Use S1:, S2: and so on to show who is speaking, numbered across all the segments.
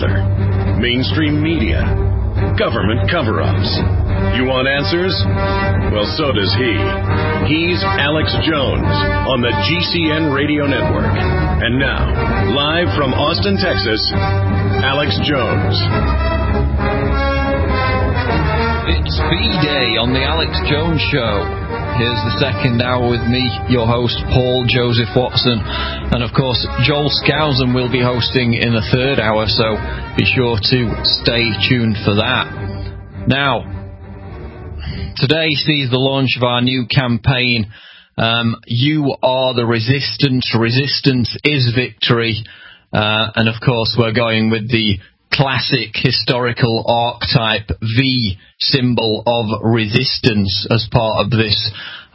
S1: weather, mainstream media, government cover-ups. You want answers? Well, so does he. He's Alex Jones on the GCN Radio Network. And now, live from Austin, Texas, Alex Jones.
S2: It's B-Day on the Alex Jones Show. Here's the second hour with me, your host, Paul Joseph Watson. And of course, Joel Skousen will be hosting in the third hour, so be sure to stay tuned for that. Now, today sees the launch of our new campaign, You Are the Resistance, Resistance is Victory. And of course, we're going with the classic historical archetype V symbol of resistance as part of this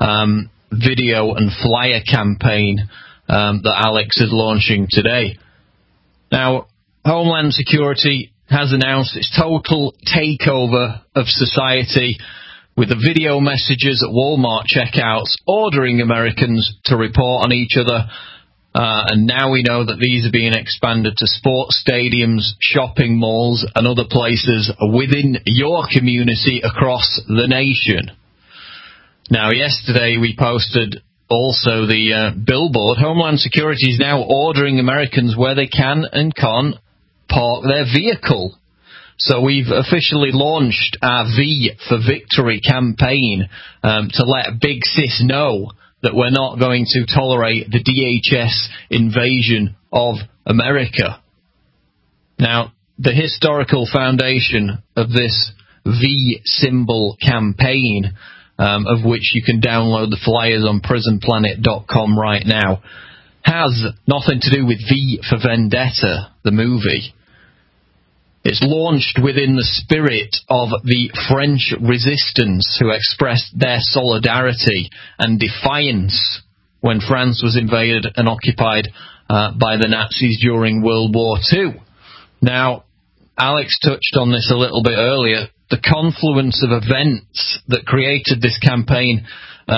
S2: video and flyer campaign that Alex is launching today. Now, Homeland Security has announced its total takeover of society with the video messages at Walmart checkouts ordering Americans to report on each other. And now we know that these are being expanded to sports stadiums, shopping malls, and other places within your community across the nation. Now, yesterday we posted also the billboard. Homeland Security is now ordering Americans where they can and can't park their vehicle. So we've officially launched our V for Victory campaign to let Big Sis know that we're not going to tolerate the DHS invasion of America. Now, the historical foundation of this V symbol campaign, of which you can download the flyers on prisonplanet.com right now, has nothing to do with V for Vendetta, the movie. It's launched within the spirit of the French resistance, who expressed their solidarity and defiance when France was invaded and occupied by the Nazis during World War II. Now, Alex touched on this a little bit earlier. The confluence of events that created this campaign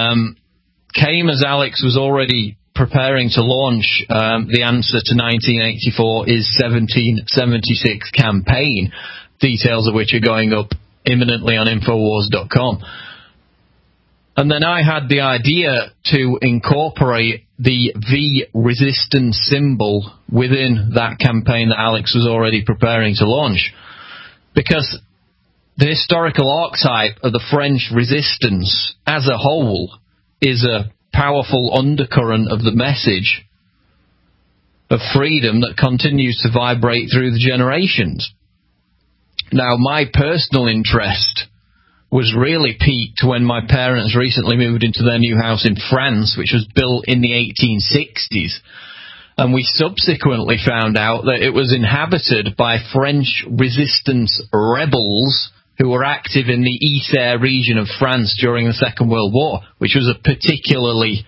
S2: came as Alex was already preparing to launch the answer to 1984 is 1776 campaign, details of which are going up imminently on Infowars.com. And then I had the idea to incorporate the V resistance symbol within that campaign that Alex was already preparing to launch, because the historical archetype of the French resistance as a whole is a powerful undercurrent of the message of freedom that continues to vibrate through the generations. Now, my personal interest was really piqued when my parents recently moved into their new house in France, which was built in the 1860s. And we subsequently found out that it was inhabited by French resistance rebels who were active in the Yser region of France during the Second World War, which was a particularly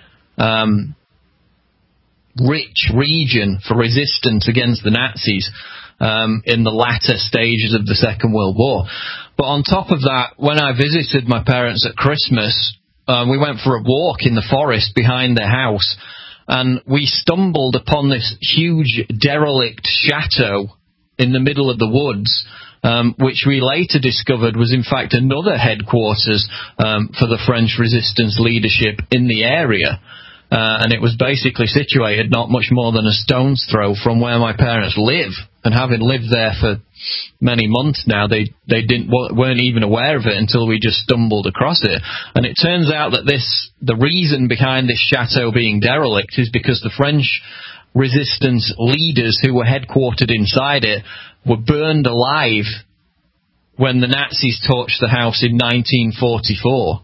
S2: rich region for resistance against the Nazis in the latter stages of the Second World War. But on top of that, when I visited my parents at Christmas, we went for a walk in the forest behind their house, and we stumbled upon this huge derelict chateau in the middle of the woods, which we later discovered was in fact another headquarters for the French resistance leadership in the area. And it was basically situated not much more than a stone's throw from where my parents live. And having lived there for many months now, they weren't even aware of it until we just stumbled across it. And it turns out that the reason behind this chateau being derelict is because the French resistance leaders who were headquartered inside it were burned alive when the Nazis torched the house in 1944.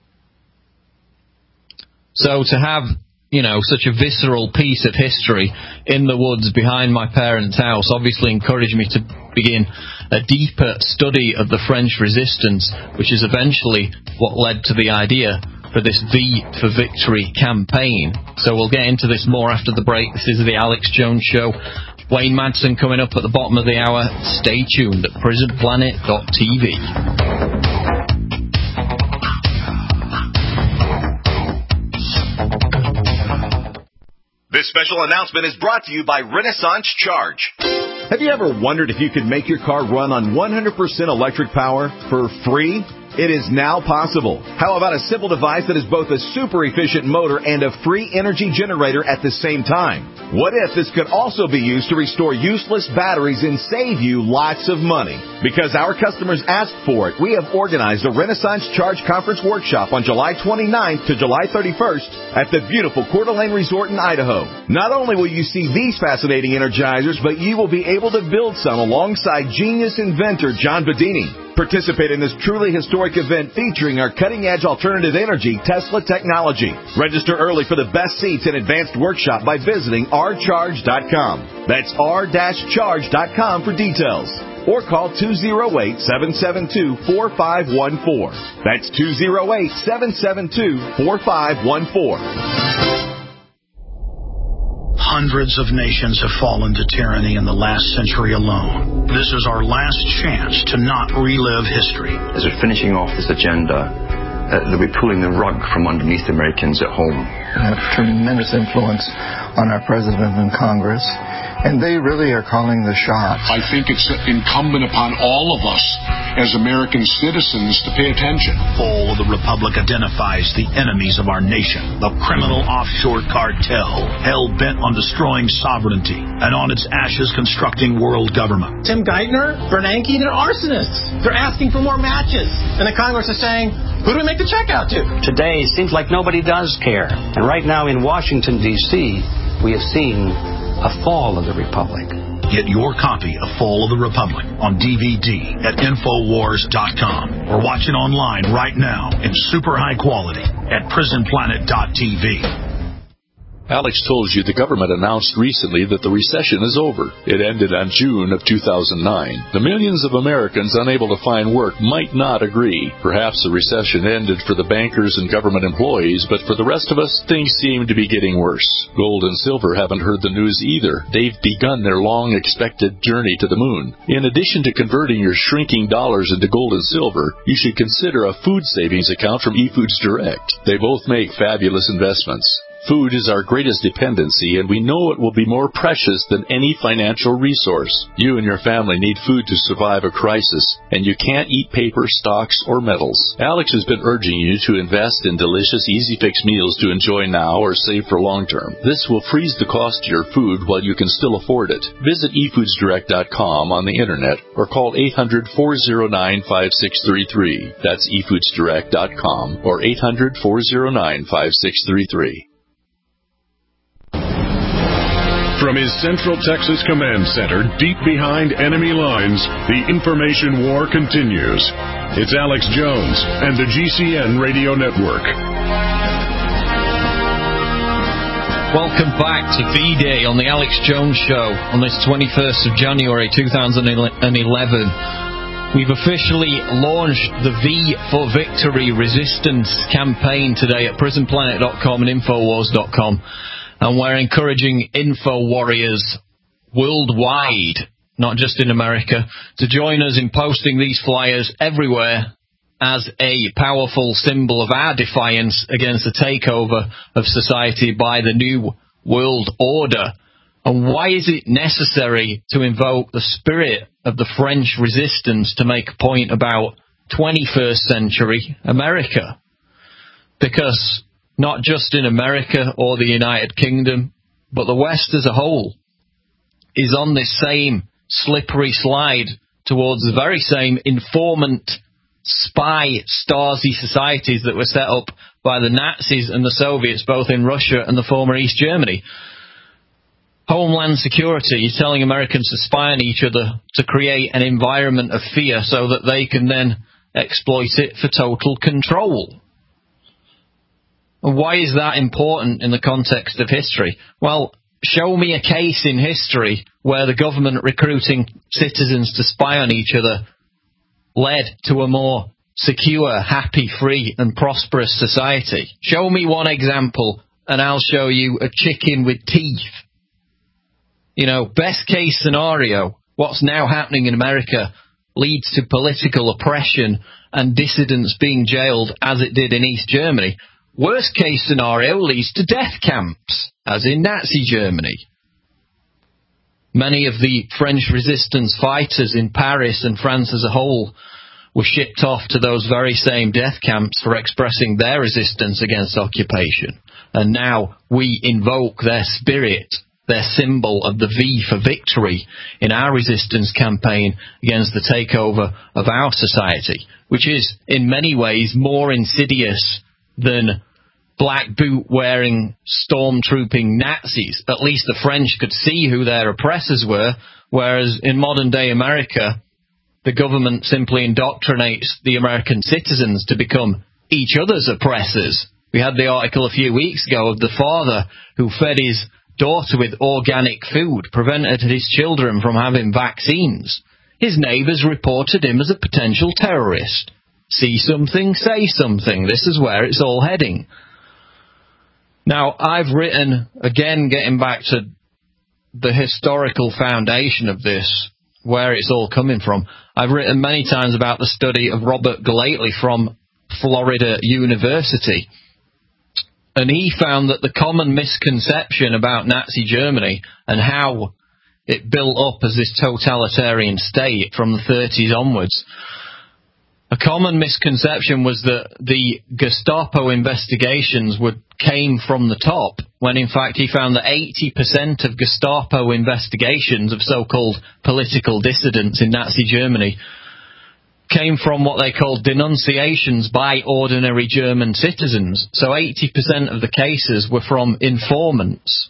S2: So to have, such a visceral piece of history in the woods behind my parents' house obviously encouraged me to begin a deeper study of the French resistance, which is eventually what led to the idea for this V for Victory campaign. So we'll get into this more after the break. This is the Alex Jones Show. Wayne Madsen coming up at the bottom of the hour. Stay tuned at prisonplanet.tv.
S3: This special announcement is brought to you by Renaissance Charge. Have you ever wondered if you could make your car run on 100% electric power for free? It is now possible. How about a simple device that is both a super efficient motor and a free energy generator at the same time? What if this could also be used to restore useless batteries and save you lots of money? Because our customers asked for it, we have organized a Renaissance Charge Conference workshop on July 29th to July 31st at the beautiful Coeur d'Alene Resort in Idaho. Not only will you see these fascinating energizers, but you will be able to build some alongside genius inventor John Bedini. Participate in this truly historic event featuring our cutting-edge alternative energy Tesla technology. Register early for the best seats and advanced workshop by visiting rcharge.com. That's r-charge.com for details. Or call 208-772-4514. That's 208-772-4514.
S4: Hundreds of nations have fallen to tyranny in the last century alone. This is our last chance to not relive history.
S5: As we're finishing off this agenda, they'll be pulling the rug from underneath Americans at home.
S6: Have tremendous influence on our president and Congress, and they really are calling the shots.
S7: I think it's incumbent upon all of us as American citizens to pay attention.
S4: Fall of the Republic identifies the enemies of our nation, the criminal offshore cartel, hell-bent on destroying sovereignty, and on its ashes constructing world government.
S8: Tim Geithner, Bernanke, they're arsonists. They're asking for more matches. And the Congress is saying, who do we make the check out to?
S9: Today, it seems like nobody does care. And right now in Washington, D.C., we have seen a fall of the Republic.
S4: Get your copy of Fall of the Republic on DVD at Infowars.com or watch it online right now in super high quality at PrisonPlanet.tv.
S10: Alex told you the government announced recently that the recession is over. It ended on June of 2009. The millions of Americans unable to find work might not agree. Perhaps the recession ended for the bankers and government employees, but for the rest of us, things seem to be getting worse. Gold and silver haven't heard the news either. They've begun their long-expected journey to the moon. In addition to converting your shrinking dollars into gold and silver, you should consider a food savings account from eFoods Direct. They both make fabulous investments. Food is our greatest dependency, and we know it will be more precious than any financial resource. You and your family need food to survive a crisis, and you can't eat paper, stocks, or metals. Alex has been urging you to invest in delicious, easy-fix meals to enjoy now or save for long-term. This will freeze the cost of your food while you can still afford it. Visit eFoodsDirect.com on the Internet or call 800-409-5633. That's eFoodsDirect.com or 800-409-5633.
S1: From his Central Texas Command Center, deep behind enemy lines, the information war continues. It's Alex Jones and the GCN Radio Network.
S2: Welcome back to V-Day on the Alex Jones Show on this 21st of January 2011. We've officially launched the V for Victory resistance campaign today at PrisonPlanet.com and Infowars.com. And we're encouraging info warriors worldwide, not just in America, to join us in posting these flyers everywhere as a powerful symbol of our defiance against the takeover of society by the New World Order. And why is it necessary to invoke the spirit of the French resistance to make a point about 21st century America? Because not just in America or the United Kingdom, but the West as a whole is on this same slippery slide towards the very same informant, spy, Stasi societies that were set up by the Nazis and the Soviets, both in Russia and the former East Germany. Homeland Security is telling Americans to spy on each other to create an environment of fear so that they can then exploit it for total control. And why is that important in the context of history? Well, show me a case in history where the government recruiting citizens to spy on each other led to a more secure, happy, free, and prosperous society. Show me one example, and I'll show you a chicken with teeth. You know, best case scenario, what's now happening in America leads to political oppression and dissidents being jailed as it did in East Germany. Worst case scenario leads to death camps, as in Nazi Germany. Many of the French resistance fighters in Paris and France as a whole were shipped off to those very same death camps for expressing their resistance against occupation. And now we invoke their spirit, their symbol of the V for victory in our resistance campaign against the takeover of our society, which is in many ways more insidious than black boot-wearing, stormtrooping Nazis. At least the French could see who their oppressors were, whereas in modern-day America, the government simply indoctrinates the American citizens to become each other's oppressors. We had the article a few weeks ago of the father who fed his daughter with organic food, prevented his children from having vaccines. His neighbours reported him as a potential terrorist. See something, say something. This is where it's all heading. Now, I've written, again, getting back to the historical foundation of this, where it's all coming from. I've written many times about the study of Robert Galately from Florida University. And he found that the common misconception about Nazi Germany and how it built up as this totalitarian state from the 30s onwards, a common misconception was that the Gestapo investigations came from the top, when in fact he found that 80% of Gestapo investigations of so-called political dissidents in Nazi Germany came from what they called denunciations by ordinary German citizens. So 80% of the cases were from informants.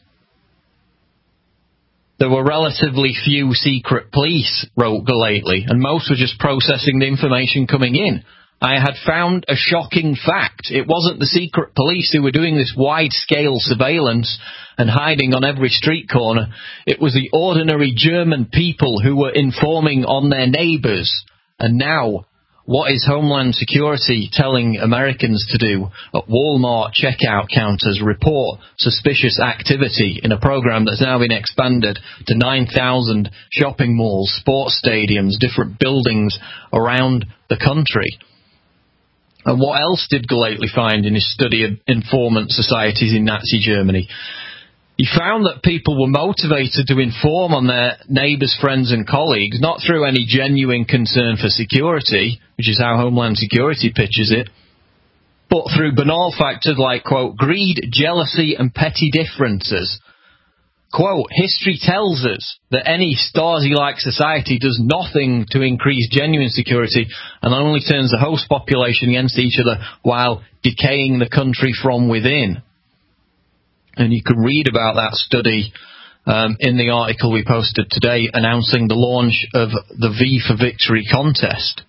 S2: There were relatively few secret police, wrote Galately, and most were just processing the information coming in. I had found a shocking fact. It wasn't the secret police who were doing this wide-scale surveillance and hiding on every street corner. It was the ordinary German people who were informing on their neighbours. And now, what is Homeland Security telling Americans to do? At Walmart checkout counters, report suspicious activity in a program that's now been expanded to 9,000 shopping malls, sports stadiums, different buildings around the country. And what else did Galately find in his study of informant societies in Nazi Germany? He found that people were motivated to inform on their neighbours, friends and colleagues, not through any genuine concern for security, which is how Homeland Security pitches it, but through banal factors like, quote, greed, jealousy and petty differences. Quote, history tells us that any Stasi-like society does nothing to increase genuine security and only turns the host population against each other while decaying the country from within. And you can read about that study in the article we posted today announcing the launch of the V for Victory contest.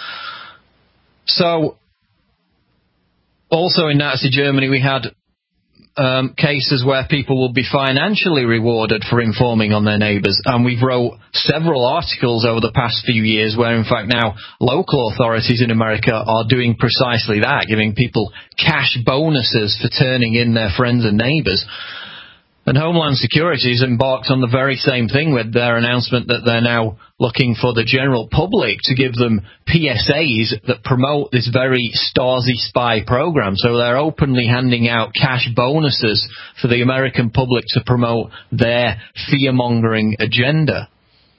S2: So, also in Nazi Germany we had cases where people will be financially rewarded for informing on their neighbours. And we've wrote several articles over the past few years where, in fact, now local authorities in America are doing precisely that, giving people cash bonuses for turning in their friends and neighbours. And Homeland Security has embarked on the very same thing with their announcement that they're now looking for the general public to give them PSAs that promote this very Stasi spy program. So they're openly handing out cash bonuses for the American public to promote their fear-mongering agenda.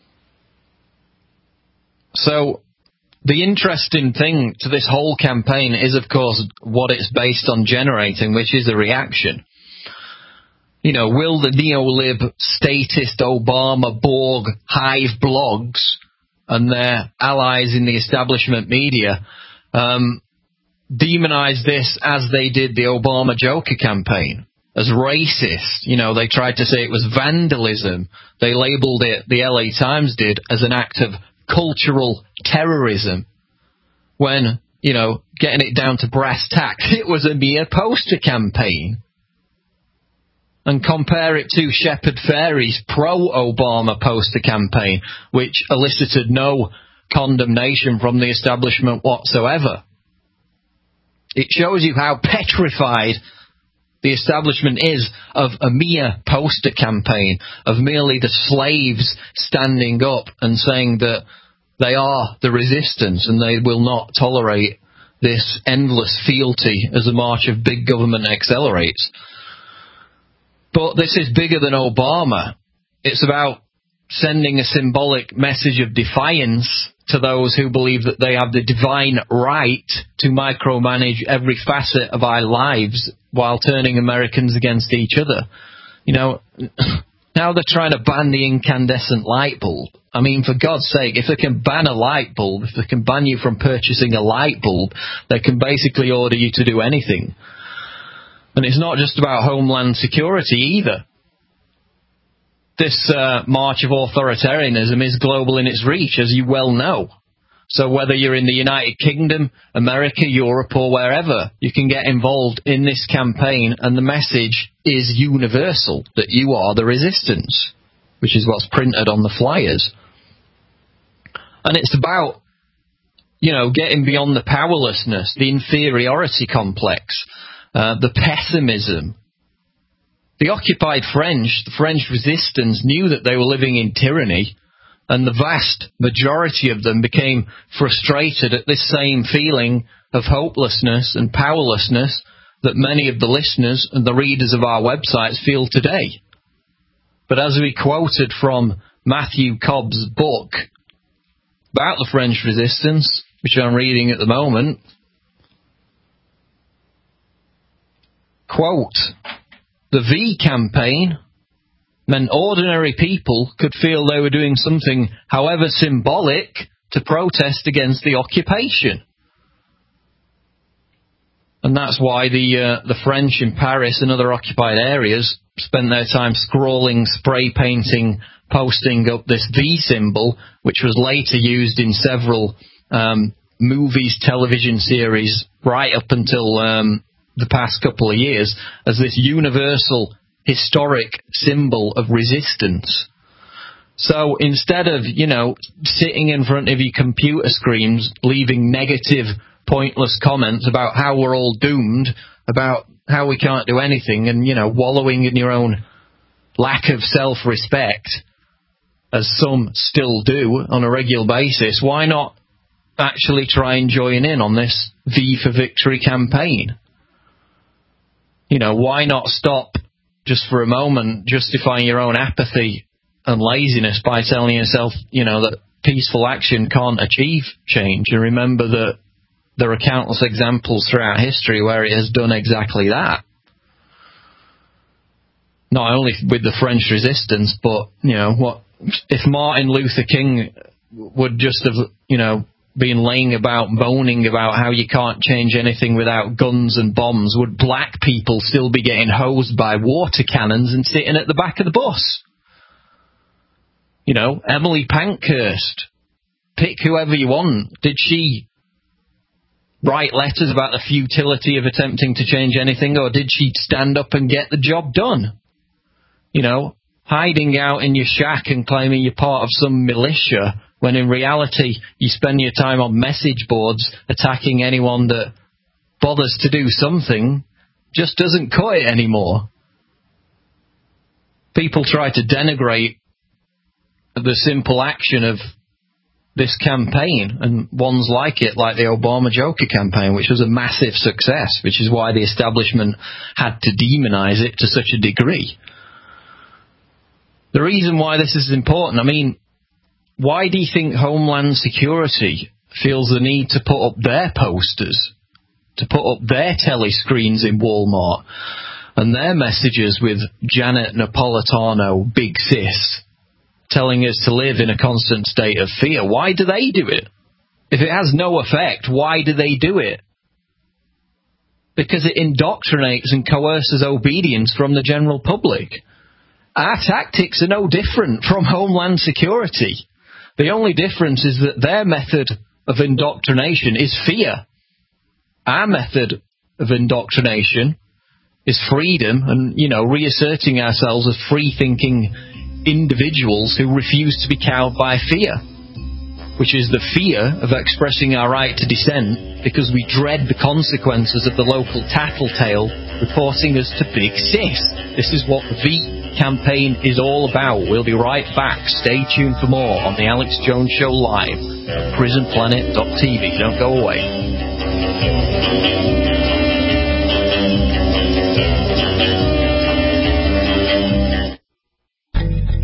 S2: So the interesting thing to this whole campaign is, of course, what it's based on generating, which is a reaction. You know, will the neo-lib, statist, Obama, Borg, Hive blogs and their allies in the establishment media demonize this as they did the Obama Joker campaign, as racist? You know, they tried to say it was vandalism. They labelled it, the LA Times did, as an act of cultural terrorism. When, you know, getting it down to brass tacks, it was a mere poster campaign. And compare it to Shepard Fairey's pro-Obama poster campaign, which elicited no condemnation from the establishment whatsoever. It shows you how petrified the establishment is of a mere poster campaign, of merely the slaves standing up and saying that they are the resistance and they will not tolerate this endless fealty as the march of big government accelerates. But this is bigger than Obama. It's about sending a symbolic message of defiance to those who believe that they have the divine right to micromanage every facet of our lives while turning Americans against each other. You know, now they're trying to ban the incandescent light bulb. I mean, for God's sake, if they can ban a light bulb, if they can ban you from purchasing a light bulb, they can basically order you to do anything. And it's not just about homeland security either. This march of authoritarianism is global in its reach, as you well know. So whether you're in the United Kingdom, America, Europe, or wherever, you can get involved in this campaign, and the message is universal, that you are the resistance, which is what's printed on the flyers. And it's about, you know, getting beyond the powerlessness, the inferiority complex, the pessimism. The occupied French, the French resistance, knew that they were living in tyranny, and the vast majority of them became frustrated at this same feeling of hopelessness and powerlessness that many of the listeners and the readers of our websites feel today. But as we quoted from Matthew Cobb's book about the French resistance, which I'm reading at the moment, quote, "The V campaign meant ordinary people could feel they were doing something, however symbolic, to protest against the occupation." And that's why the French in Paris and other occupied areas spent their time scrawling, spray painting, posting up this V symbol, which was later used in several movies, television series, right up until the past couple of years, as this universal historic symbol of resistance. So instead of, you know, sitting in front of your computer screens, leaving negative, pointless comments about how we're all doomed, about how we can't do anything, and, you know, wallowing in your own lack of self-respect, as some still do on a regular basis, why not actually try and join in on this V for Victory campaign? You know, why not stop just for a moment justifying your own apathy and laziness by telling yourself, you know, that peaceful action can't achieve change, and remember that there are countless examples throughout history where it has done exactly that. Not only with the French resistance, but, you know, what if Martin Luther King would just have, you know, been laying about moaning about how you can't change anything without guns and bombs? Would black people still be getting hosed by water cannons and sitting at the back of the bus? You know, Emily Pankhurst, pick whoever you want. Did she write letters about the futility of attempting to change anything, or did she stand up and get the job done? You know, hiding out in your shack and claiming you're part of some militia, when in reality you spend your time on message boards attacking anyone that bothers to do something, just doesn't cut it anymore. People try to denigrate the simple action of this campaign, and ones like it, like the Obama Joker campaign, which was a massive success, which is why the establishment had to demonize it to such a degree. The reason why this is important, I mean, why do you think Homeland Security feels the need to put up their posters, to put up their telescreens in Walmart, and their messages with Janet Napolitano, Big Sis, telling us to live in a constant state of fear? Why do they do it? If it has no effect, why do they do it? Because it indoctrinates and coerces obedience from the general public. Our tactics are no different from Homeland Security. The only difference is that their method of indoctrination is fear. Our method of indoctrination is freedom and, you know, reasserting ourselves as free-thinking individuals who refuse to be cowed by fear, which is the fear of expressing our right to dissent because we dread the consequences of the local tattletale reporting us to Big Sis. This is what the campaign is all about. We'll be right back. Stay tuned for more on the Alex Jones Show live at prisonplanet.tv. Don't go away.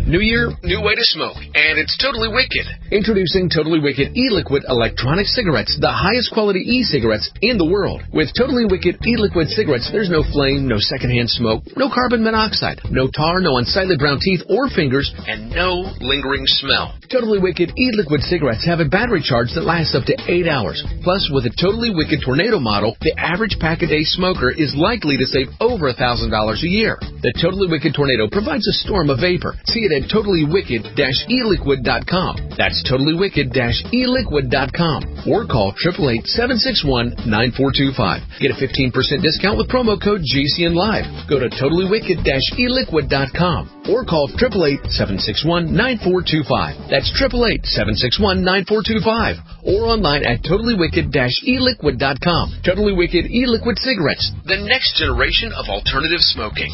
S11: New year, new way to smoke, and it's Totally Wicked. Introducing Totally Wicked e-liquid electronic cigarettes, the highest quality e-cigarettes in the world. With Totally Wicked e-liquid cigarettes, there's no flame, no secondhand smoke, no carbon monoxide, no tar, no unsightly brown teeth or fingers, and no lingering smell. Totally Wicked e-liquid cigarettes have a battery charge that lasts up to 8 hours. Plus, with a Totally Wicked Tornado model, the average pack-a-day smoker is likely to save over $1,000 a year. The Totally Wicked Tornado provides a storm of vapor. See it at totallywicked-eliquid.com. That's totallywicked-eliquid.com. Or call 888-761-9425. Get a 15% discount with promo code GCNLive. Go to totallywicked-eliquid.com. Or call 888-761-9425. That's 888-761-9425. Or online at totallywicked-eliquid.com. Totally Wicked e-liquid cigarettes, the next generation of alternative smoking.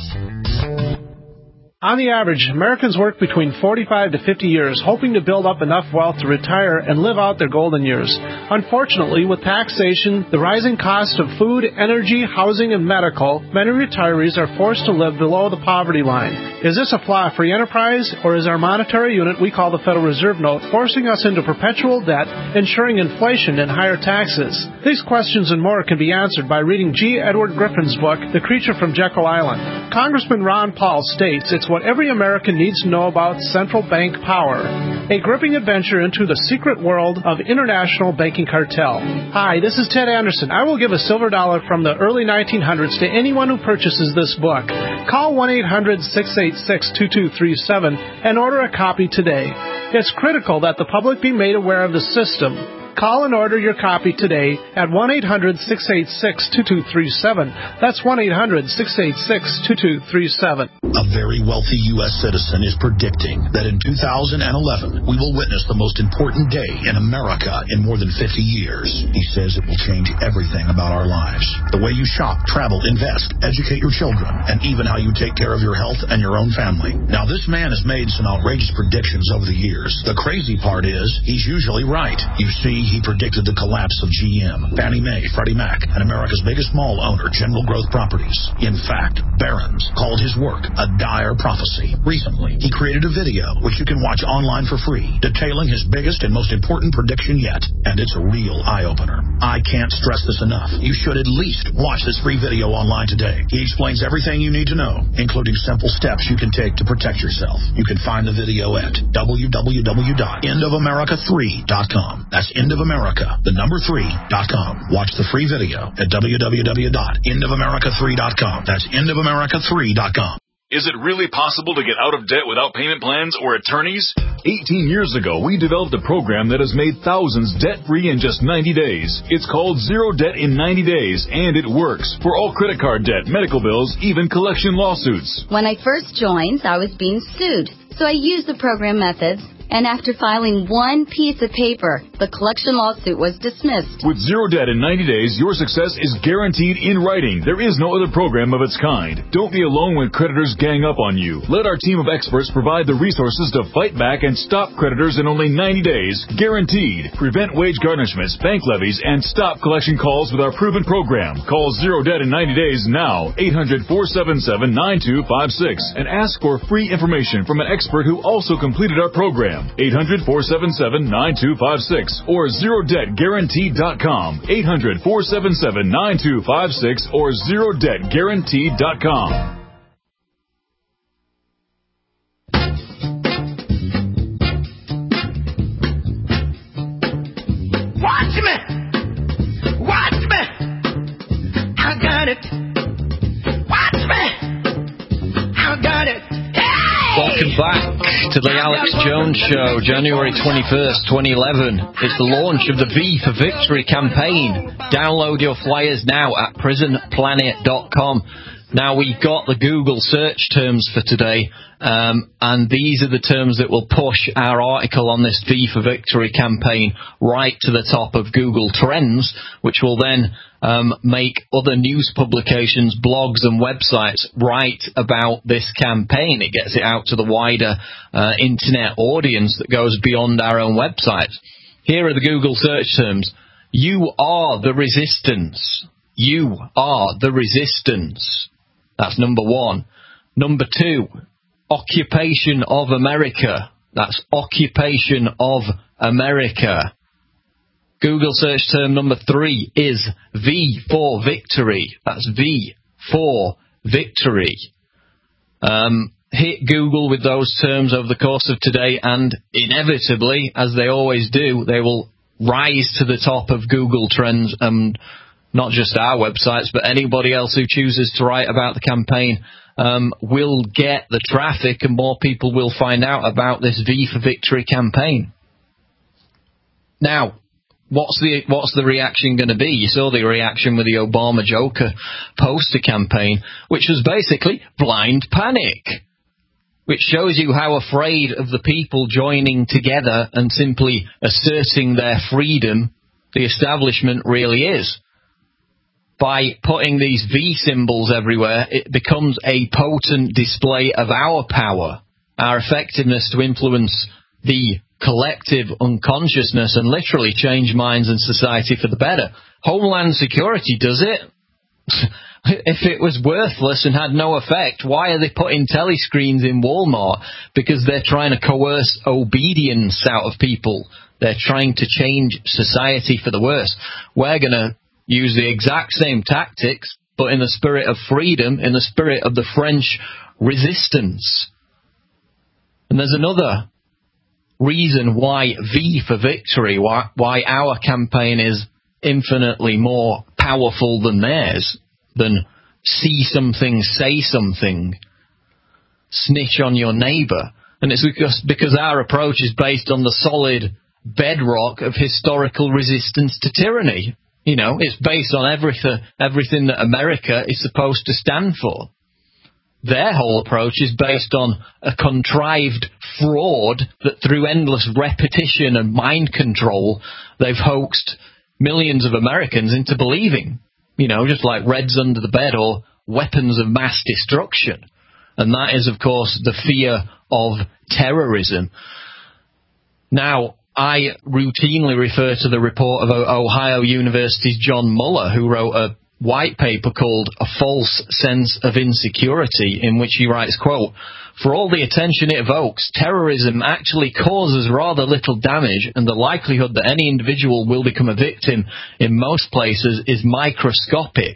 S12: On the average, Americans work between 45 to 50 years, hoping to build up enough wealth to retire and live out their golden years. Unfortunately, with taxation, the rising cost of food, energy, housing, and medical, many retirees are forced to live below the poverty line. Is this a flaw-free enterprise, or is our monetary unit we call the Federal Reserve Note forcing us into perpetual debt, ensuring inflation and higher taxes? These questions and more can be answered by reading G. Edward Griffin's book, The Creature from Jekyll Island. Congressman Ron Paul states it's what every American needs to know about central bank power. A gripping adventure into the secret world of international banking cartel. Hi, this is Ted Anderson. I will give a silver dollar from the early 1900s to anyone who purchases this book. Call 1-800-686-2237 and order a copy today. It's critical that the public be made aware of the system. Call and order your copy today at 1-800-686-2237. That's 1-800-686-2237.
S4: A very wealthy U.S. citizen is predicting that in 2011, we will witness the most important day in America in more than 50 years. He says it will change everything about our lives. The way you shop, travel, invest, educate your children, and even how you take care of your health and your own family. Now, this man has made some outrageous predictions over the years. The crazy part is, he's usually right. You see, he predicted the collapse of GM, Fannie Mae, Freddie Mac, and America's biggest mall owner, General Growth Properties. In fact, Barron's called his work a dire prophecy. Recently, he created a video, which you can watch online for free, detailing his biggest and most important prediction yet, and it's a real eye-opener. I can't stress this enough. You should at least watch this free video online today. He explains everything you need to know, including simple steps you can take to protect yourself. You can find the video at www.endofamerica3.com. That's endofamerica, the number 3.com. Watch the free video at www.endofamerica3.com. That's endofamerica3.com.
S13: Is it really possible to get out of debt without payment plans or attorneys?
S14: 18 years ago, we developed a program that has made thousands debt-free in just 90 days. It's called Zero Debt in 90 Days, and it works for all credit card debt, medical bills, even collection lawsuits.
S15: When I first joined, I was being sued, so I used the program methods. And after filing one piece of paper, the collection lawsuit was dismissed.
S14: With Zero Debt in 90 days, your success is guaranteed in writing. There is no other program of its kind. Don't be alone when creditors gang up on you. Let our team of experts provide the resources to fight back and stop creditors in only 90 days. Guaranteed. Prevent wage garnishments, bank levies, and stop collection calls with our proven program. Call Zero Debt in 90 days now. 800-477-9256. And ask for free information from an expert who also completed our program. 800-477-9256 or ZeroDebtGuaranteed.com. 800-477-9256 or ZeroDebtGuaranteed.com.
S16: Watch me! Watch me! I got it! Watch me! I got it!
S2: Welcome back to the Alex Jones Show, January 21st, 2011. It's the launch of the V for Victory campaign. Download your flyers now at prisonplanet.com. Now, we've got the Google search terms for today, and these are the terms that will push our article on this V for Victory campaign right to the top of Google Trends, which will then make other news publications, blogs and websites write about this campaign. It gets it out to the wider internet audience that goes beyond our own websites. Here are the Google search terms. You are the resistance. You are the resistance. That's number one. Number two, Occupation of America. That's Occupation of America. Google search term number 3 is V for victory. That's V for victory. Hit Google with those terms over the course of today, and inevitably, as they always do, they will rise to the top of Google Trends, and not just our websites, but anybody else who chooses to write about the campaign will get the traffic, and more people will find out about this V for Victory campaign. Now, what's the reaction going to be? You saw the reaction with the Obama Joker poster campaign, which was basically blind panic, which shows you how afraid of the people joining together and simply asserting their freedom the establishment really is. By putting these V symbols everywhere, it becomes a potent display of our power, our effectiveness to influence the collective unconsciousness and literally change minds and society for the better. Homeland Security does it. If it was worthless and had no effect, why are they putting telescreens in Walmart? Because they're trying to coerce obedience out of people. They're trying to change society for the worse. We're going to use the exact same tactics, but in the spirit of freedom, in the spirit of the French resistance. And there's another reason why V for victory, why our campaign is infinitely more powerful than theirs, than see something, say something, snitch on your neighbour. And it's because our approach is based on the solid bedrock of historical resistance to tyranny. You know, it's based on everything that America is supposed to stand for. Their whole approach is based on a contrived fraud that through endless repetition and mind control, they've hoaxed millions of Americans into believing. You know, just like Reds under the bed or weapons of mass destruction. And that is, of course, the fear of terrorism. Now, I routinely refer to the report of Ohio University's John Mueller, who wrote a white paper called A False Sense of Insecurity, in which he writes, quote, "For all the attention it evokes, terrorism actually causes rather little damage, and the likelihood that any individual will become a victim in most places is microscopic."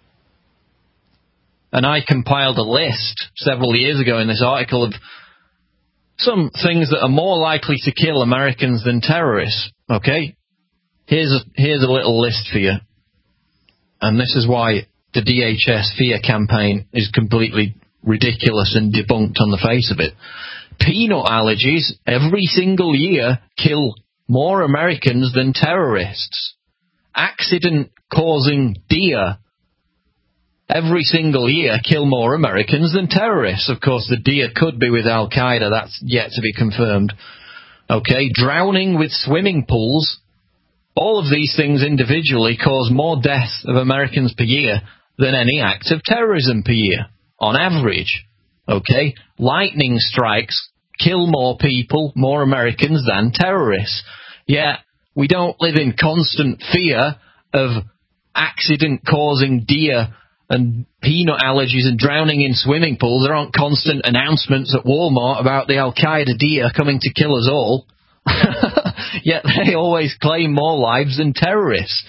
S2: And I compiled a list several years ago in this article of some things that are more likely to kill Americans than terrorists. Okay? Here's a little list for you. And this is why the DHS fear campaign is completely ridiculous and debunked on the face of it. Peanut allergies every single year kill more Americans than terrorists. Accident-causing deer every single year kill more Americans than terrorists. Of course, the deer could be with Al-Qaeda. That's yet to be confirmed. Okay, drowning with swimming pools. All of these things individually cause more deaths of Americans per year than any act of terrorism per year, on average. Okay? Lightning strikes kill more people, more Americans than terrorists. Yet, we don't live in constant fear of accident-causing deer and peanut allergies and drowning in swimming pools. There aren't constant announcements at Walmart about the Al-Qaeda deer coming to kill us all. Yet they always claim more lives than terrorists.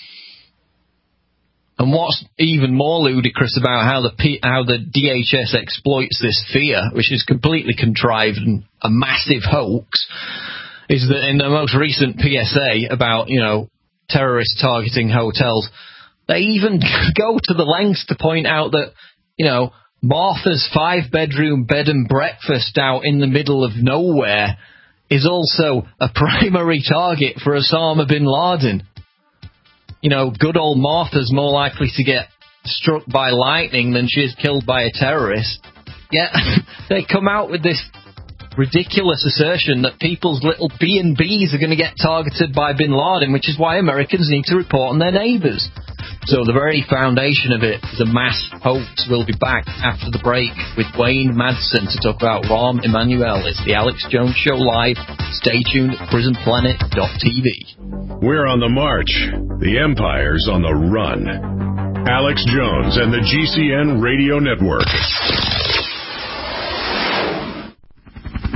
S2: And what's even more ludicrous about how the DHS exploits this fear, which is completely contrived and a massive hoax, is that in the most recent PSA about, terrorists targeting hotels, they even go to the lengths to point out that, Martha's 5-bedroom bed and breakfast out in the middle of nowhere is also a primary target for Osama bin Laden. Good old Martha's more likely to get struck by lightning than she is killed by a terrorist. Yet they come out with this ridiculous assertion that people's little B&Bs are going to get targeted by bin Laden, which is why Americans need to report on their neighbours. So the very foundation of it is a mass hoax. We'll be back after the break with Wayne Madsen to talk about Rahm Emanuel. It's the Alex Jones Show Live. Stay tuned at prisonplanet.tv.
S1: We're on the march. The Empire's on the run. Alex Jones and the GCN Radio Network.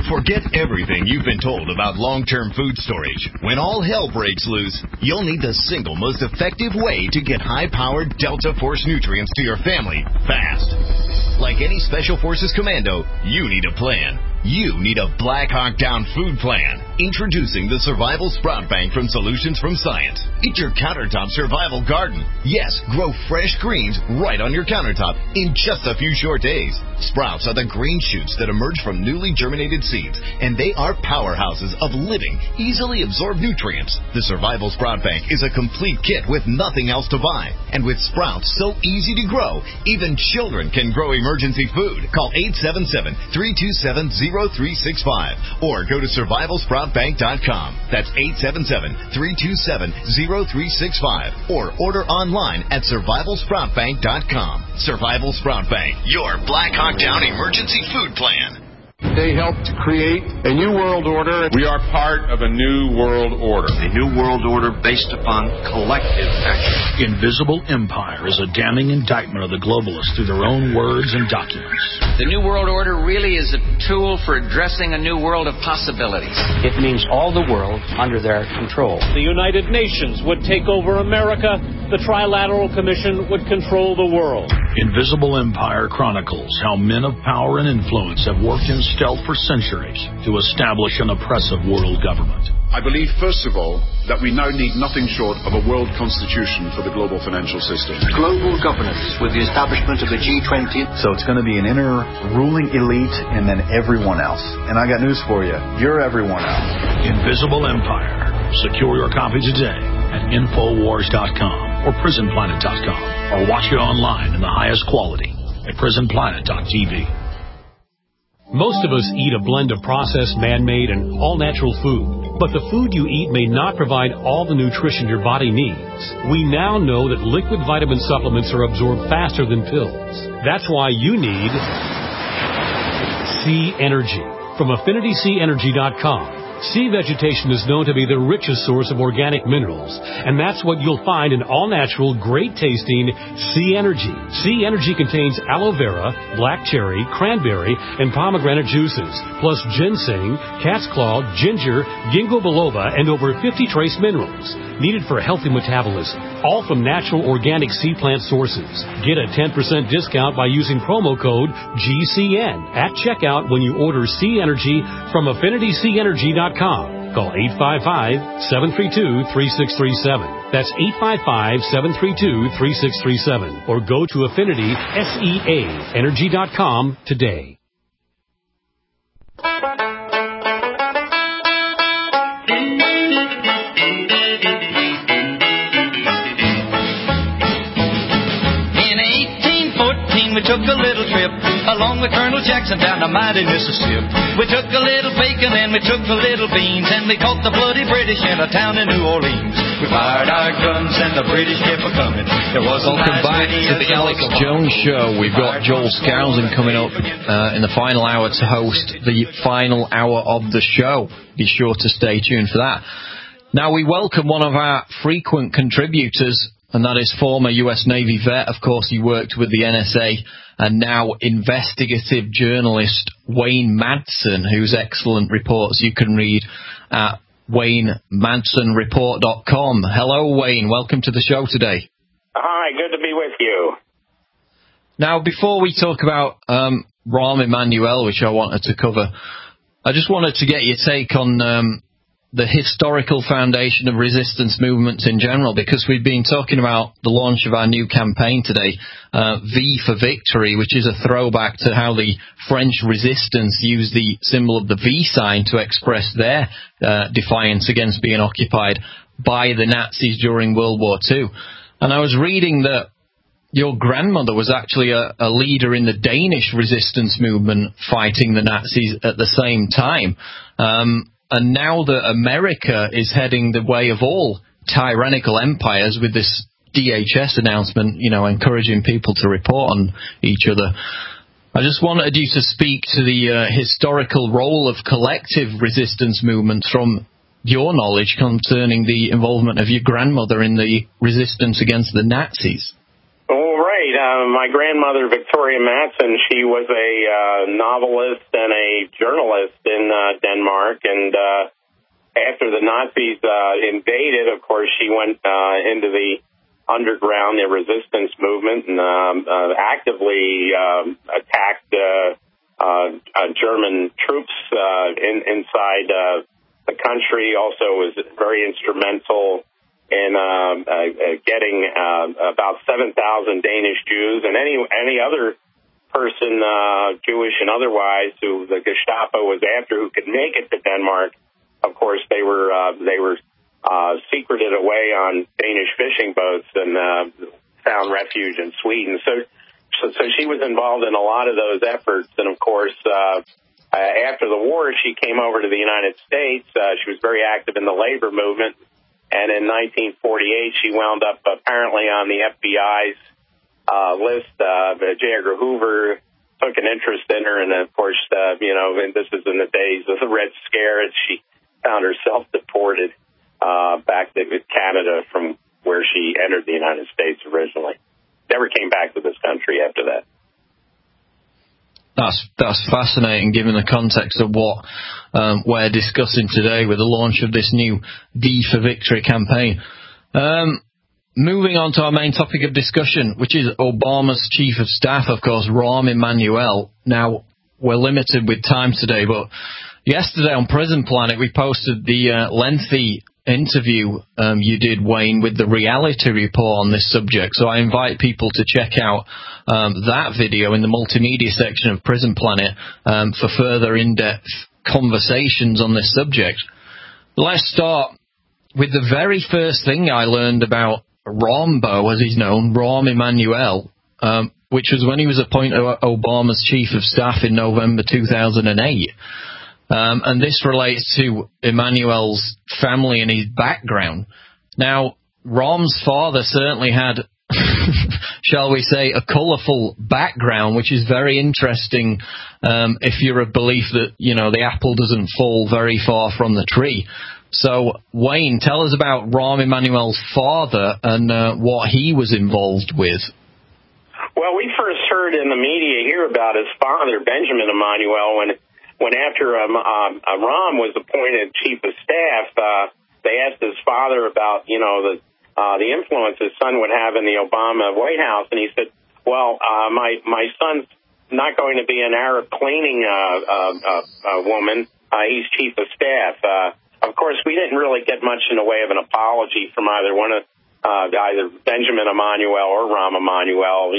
S17: Forget everything you've been told about long-term food storage. When all hell breaks loose, you'll need the single most effective way to get high-powered Delta Force nutrients to your family fast. Like any Special Forces commando, you need a plan. You need a Black Hawk Down food plan. Introducing the Survival Sprout Bank from Solutions from Science. It's your countertop survival garden. Yes, grow fresh greens right on your countertop in just a few short days. Sprouts are the green shoots that emerge from newly germinated seeds, and they are powerhouses of living, easily absorbed nutrients. The Survival Sprout Bank is a complete kit with nothing else to buy. And with sprouts so easy to grow, even children can grow emergency food. Call 877-327-0365 or go to survivalsproutbank.com. That's 877-327-0365 or order online at survivalsproutbank.com. Survival Sprout Bank, your Black Hawk Down emergency food plan.
S7: They helped to create a new world order. We are part of a new world order.
S9: A new world order based upon collective action.
S4: Invisible Empire is a damning indictment of the globalists through their own words and documents.
S18: The New World Order really is a tool for addressing a new world of possibilities.
S9: It means all the world under their control.
S19: The United Nations would take over America. The Trilateral Commission would control the world.
S4: Invisible Empire chronicles how men of power and influence have worked in stealth for centuries to establish an oppressive world government.
S7: I believe, first of all, that we now need nothing short of a world constitution for the global financial system.
S9: Global governance with the establishment of the G20.
S20: So it's going to be an inner ruling elite and then everyone else. And I got news for you. You're everyone else.
S4: Invisible Empire. Secure your copy today at Infowars.com or PrisonPlanet.com or watch it online in the highest quality at PrisonPlanet.tv.
S19: Most of us eat a blend of processed, man-made, and all-natural food. But the food you eat may not provide all the nutrition your body needs. We now know that liquid vitamin supplements are absorbed faster than pills. That's why you need Sea Energy from AffinitySeaEnergy.com. Sea vegetation is known to be the richest source of organic minerals, and that's what you'll find in all-natural, great-tasting Sea Energy. Sea Energy contains aloe vera, black cherry, cranberry, and pomegranate juices, plus ginseng, cat's claw, ginger, ginkgo biloba, and over 50 trace minerals needed for a healthy metabolism, all from natural organic sea plant sources. Get a 10% discount by using promo code GCN at checkout when you order Sea Energy from AffinitySeaEnergy.com. Call 855-732-3637. That's 855-732-3637. Or go to AffinitySeaEnergy.com today.
S21: We took a little trip along with Colonel Jackson down the mighty Mississippi. We took a little bacon and we took a little beans, and we caught the bloody British in a town in New Orleans. We fired our guns and the British kept a-coming. There was
S2: Welcome back to the Alex Jones Show. We've got Joel Skousen coming up in the final hour to host the final hour of the show. Be sure to stay tuned for that. Now, we welcome one of our frequent contributors, and that is former U.S. Navy vet. Of course, he worked with the NSA, and now investigative journalist Wayne Madsen, whose excellent reports you can read at WayneMadsenReport.com. Hello, Wayne. Welcome to the show today.
S22: Hi, good to be with you.
S2: Now, before we talk about Rahm Emanuel, which I wanted to cover, I just wanted to get your take on the historical foundation of resistance movements in general, because we've been talking about the launch of our new campaign today, V for Victory, which is a throwback to how the French resistance used the symbol of the V sign to express their defiance against being occupied by the Nazis during World War II. And I was reading that your grandmother was actually a leader in the Danish resistance movement fighting the Nazis at the same time. And now that America is heading the way of all tyrannical empires with this DHS announcement, you know, encouraging people to report on each other, I just wanted you to speak to the historical role of collective resistance movements from your knowledge concerning the involvement of your grandmother in the resistance against the Nazis.
S22: Well, right. My grandmother, Victoria Matson, she was a novelist and a journalist in Denmark. And after the Nazis invaded, of course, she went into the underground, the resistance movement, and actively attacked German troops inside the country. Also was very instrumental in getting about 7,000 Danish Jews and any other person, Jewish and otherwise, who the Gestapo was after, who could make it to Denmark. Of course, they were secreted away on Danish fishing boats and found refuge in Sweden. So she was involved in a lot of those efforts. And of course, after the war, she came over to the United States. She was very active in the labor movement. And in 1948, she wound up apparently on the FBI's list. J. Edgar Hoover took an interest in her. And of course, and this is in the days of the Red Scare, and she found herself deported back to Canada from where she entered the United States originally. Never came back to this country after that.
S2: That's fascinating, given the context of what we're discussing today with the launch of this new V for Victory campaign. Moving on to our main topic of discussion, which is Obama's chief of staff, of course, Rahm Emanuel. Now, we're limited with time today, but yesterday on Prison Planet, we posted the lengthy interview you did, Wayne, with the Reality Report on this subject. So I invite people to check out that video in the multimedia section of Prison Planet for further in-depth conversations on this subject. Let's start with the very first thing I learned about Rombo, as he's known, Rahm Emanuel, which was when he was appointed Obama's chief of staff in November 2008. And this relates to Emanuel's family and his background. Now, Rahm's father certainly had, shall we say, a colourful background, which is very interesting if you're of belief that, the apple doesn't fall very far from the tree. So, Wayne, tell us about Rahm Emanuel's father and what he was involved with.
S22: Well, we first heard in the media here about his father, Benjamin Emanuel, when after Rahm was appointed chief of staff, they asked his father about, the influence his son would have in the Obama White House, and he said, "Well, my son's not going to be an Arab cleaning woman. He's chief of staff." Of course, we didn't really get much in the way of an apology from either one of either Benjamin Emanuel or Rahm Emanuel.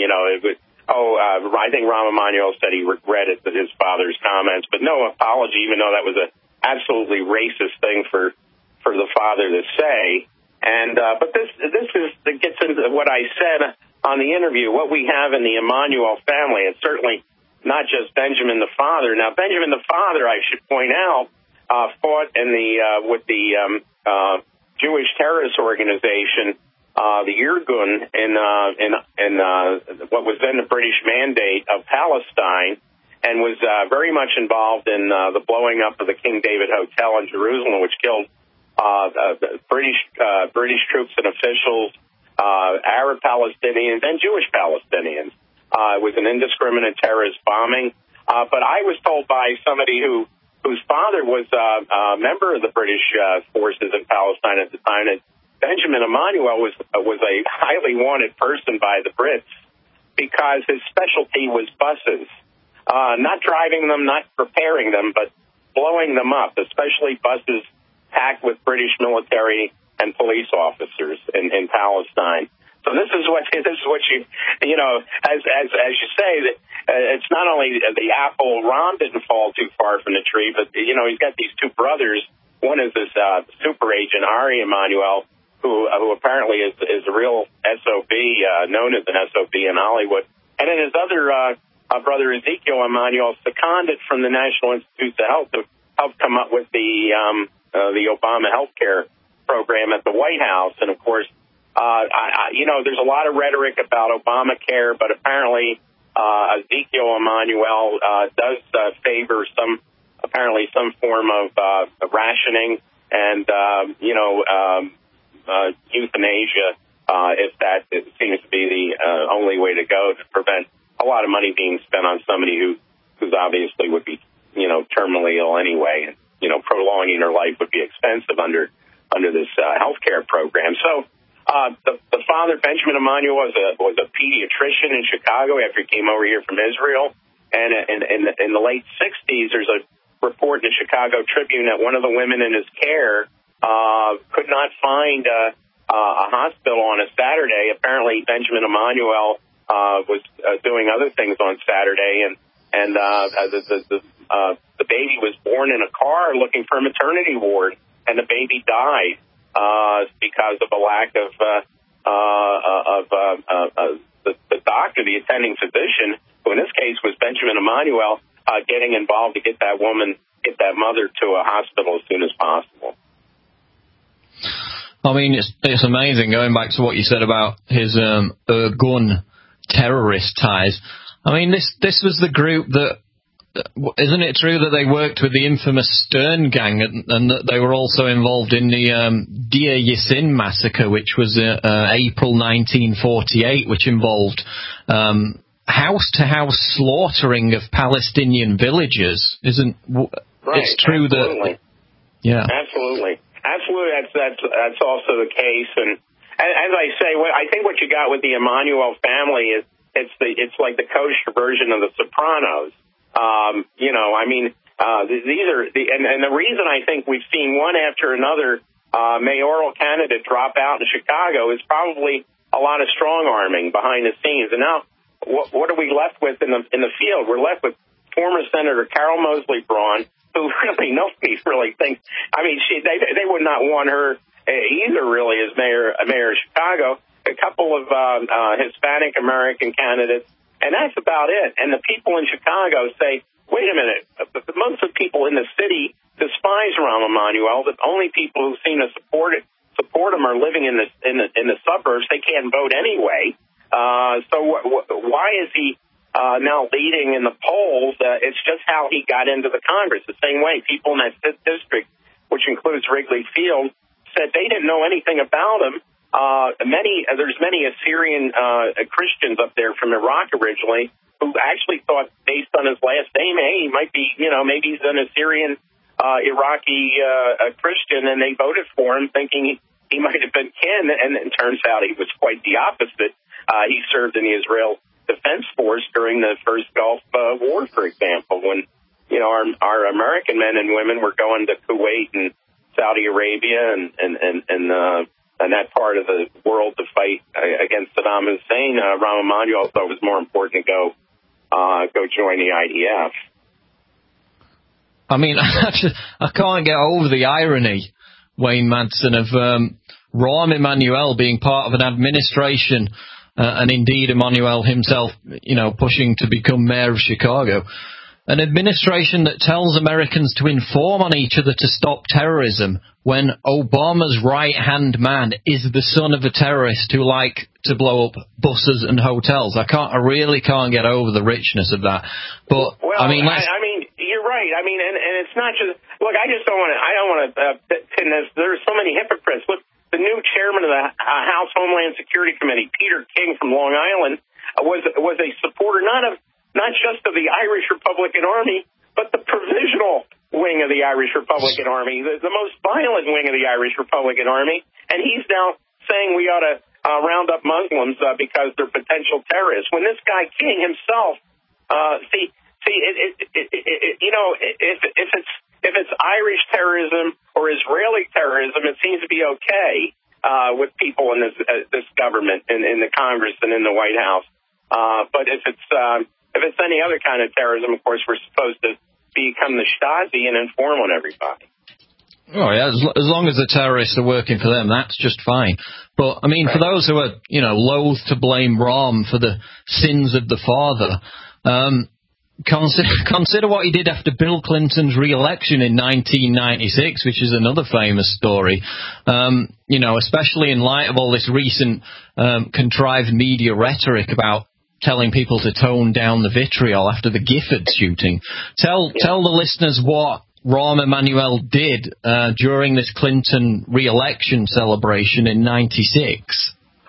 S22: I think Rahm Emanuel said he regretted his father's comments, but no apology, even though that was an absolutely racist thing for the father to say. And but this gets into what I said on the interview. What we have in the Emanuel family, it's certainly not just Benjamin the father. Now, Benjamin the father, I should point out, fought in with the Jewish terrorist organization, the Irgun, in what was then the British Mandate of Palestine, and was very much involved in the blowing up of the King David Hotel in Jerusalem, which killed British troops and officials, Arab Palestinians, and Jewish Palestinians. It was an indiscriminate terrorist bombing. But I was told by somebody whose father was a member of the British forces in Palestine at the time that Benjamin Emanuel was a highly wanted person by the Brits because his specialty was buses, not driving them, not repairing them, but blowing them up, especially buses packed with British military and police officers in Palestine. So this is what you as you say, that it's not only the apple. Rahm didn't fall too far from the tree, but he's got these two brothers. One is this super agent Ari Emanuel, who apparently is a real SOB, known as an SOB in Hollywood, and then his other brother Ezekiel Emanuel seconded from the National Institutes of Health to help come up with the Obama healthcare program at the White House. And of course, there's a lot of rhetoric about Obamacare, but apparently Ezekiel Emanuel does favor some form of rationing and euthanasia if that seems to be the only way to go to prevent a lot of money being spent on somebody who's obviously would be, terminally ill anyway. And, prolonging her life would be expensive under this health care program. So the father, Benjamin Emanuel, was a pediatrician in Chicago after he came over here from Israel. And in the late 60s, there's a report in the Chicago Tribune that one of the women in his care could not find a hospital on a Saturday. Apparently, Benjamin Emanuel was doing other things on Saturday, and the baby was born in a car looking for a maternity ward, and the baby died because of a lack of the doctor, the attending physician, who in this case was Benjamin Emanuel, getting involved to get that mother to a hospital as soon as possible.
S2: I mean, it's amazing, going back to what you said about his Irgun terrorist ties. I mean, this was the group that, isn't it true that they worked with the infamous Stern gang and that they were also involved in the Deir Yassin massacre, which was April 1948, which involved house-to-house slaughtering of Palestinian villagers? It's true
S22: absolutely.
S2: That... Yeah.
S22: Absolutely. That's also the case. And as I say, I think what you got with the Emanuel family is it's like the kosher version of the Sopranos. These are and the reason I think we've seen one after another mayoral candidate drop out in Chicago is probably a lot of strong arming behind the scenes. And now, what are we left with in the field? We're left with former Senator Carol Moseley Braun, who really nobody really thinks. I mean, they would not want her either, really, as mayor of Chicago. A couple of Hispanic American candidates, and that's about it. And the people in Chicago say, wait a minute, most of the people in the city despise Rahm Emanuel. The only people who seem to support him are living in the suburbs. They can't vote anyway. So why is he now leading in the polls? It's just how he got into the Congress. The same way people in that district, which includes Wrigley Field, said they didn't know anything about him. There's many Assyrian Christians up there from Iraq originally who actually thought, based on his last name, hey, he might be, maybe he's an Assyrian Iraqi Christian, and they voted for him thinking he might have been kin, and it turns out he was quite the opposite. He served in the Israel Defense Force during the first Gulf War, for example, when our American men and women were going to Kuwait and Saudi Arabia and that part of the world to fight against Saddam Hussein. Rahm Emanuel thought it was more important to go join the IDF.
S2: I mean, I can't get over the irony, Wayne Madsen, of Rahm Emanuel being part of an administration, and indeed Emanuel himself, pushing to become mayor of Chicago. An administration that tells Americans to inform on each other to stop terrorism when Obama's right-hand man is the son of a terrorist who like to blow up buses and hotels. I really can't get over the richness of that. But
S22: you're right. I mean, and it's not just, look, I don't want to pin this. There's so many hypocrites. Look, the new chairman of the House Homeland Security Committee, Peter King from Long Island, was a supporter not just of the Irish Republican Army, but the provisional wing of the Irish Republican Army, the most violent wing of the Irish Republican Army. And he's now saying we ought to round up Muslims because they're potential terrorists. When this guy King himself, if it's Irish terrorism or Israeli terrorism, it seems to be okay with people in this government, in the Congress and in the White House. But if it's any other kind of terrorism, of course, we're supposed to become the Stasi and inform on everybody.
S2: Oh, yeah, as long as the terrorists are working for them, that's just fine. But, I mean, right. For those who are, loath to blame Rahm for the sins of the father, consider what he did after Bill Clinton's re-election in 1996, which is another famous story. Especially in light of all this recent contrived media rhetoric about telling people to tone down the vitriol after the Gifford shooting. Tell the listeners what Rahm Emanuel did during this Clinton re-election celebration in 96.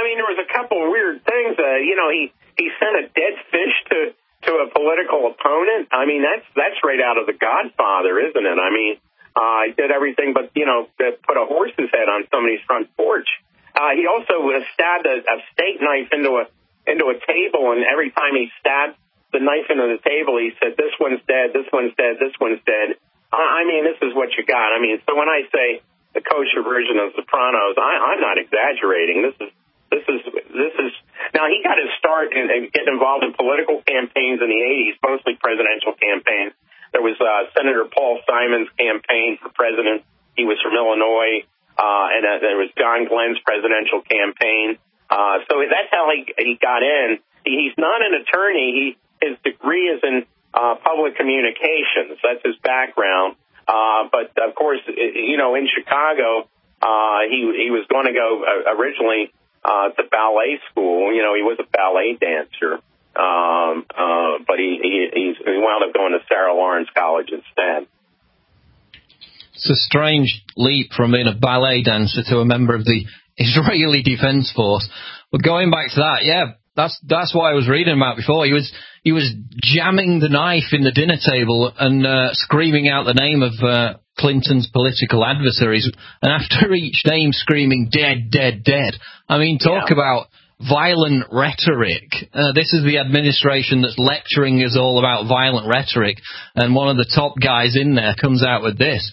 S22: mean, there was a couple of weird things. He sent a dead fish to a political opponent. I mean, that's right out of The Godfather, isn't it? I mean, he did everything but, put a horse's head on somebody's front porch. He also stabbed a steak knife into a table, and every time he stabbed the knife into the table, he said, "This one's dead, this one's dead, this one's dead." I mean, this is what you got. I mean, so when I say the kosher version of Sopranos, I'm not exaggerating. This is now he got his start in getting involved in political campaigns in the 80s, mostly presidential campaigns. There was Senator Paul Simon's campaign for president. He was from Illinois, and there was John Glenn's presidential campaign. So that's how he got in. He's not an attorney. His degree is in public communications. That's his background. But of course, in Chicago, he was going to go originally to ballet school. He was a ballet dancer, but he wound up going to Sarah Lawrence College instead.
S2: It's a strange leap from being a ballet dancer to a member of the Israeli Defense Force. But going back to that, yeah, that's what I was reading about before. He was jamming the knife in the dinner table and screaming out the name of Clinton's political adversaries, and after each name screaming "dead, dead, dead." I mean, talk about violent rhetoric. This is the administration that's lecturing us all about violent rhetoric, and one of the top guys in there comes out with this.